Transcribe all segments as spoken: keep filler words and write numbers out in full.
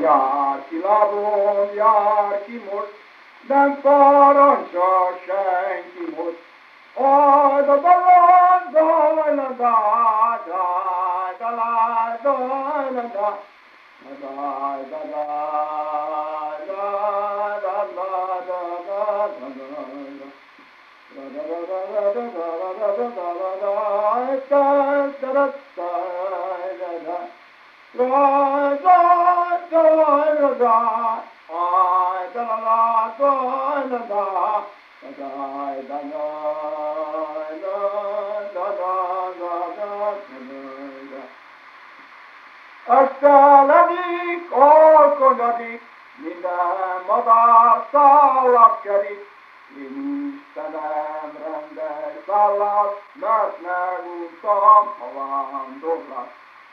jár ki lábon, jár ki most, nem parancsa senki most. Aj, da da da da da da da da da da da da. Öszteledik, alkonyadik, minden madár szállat kerik. Én Istenem rendelj szállat, mert meguntam a vándorlás.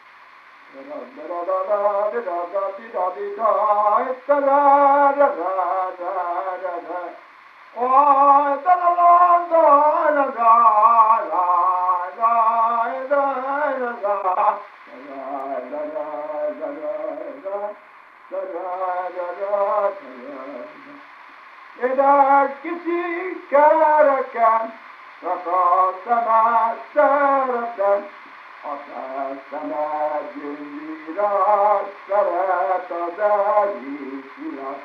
Édes kicsi kereken, csak a szemed szeretem, a te szemed gyönyörűrás, szeret az egész világ.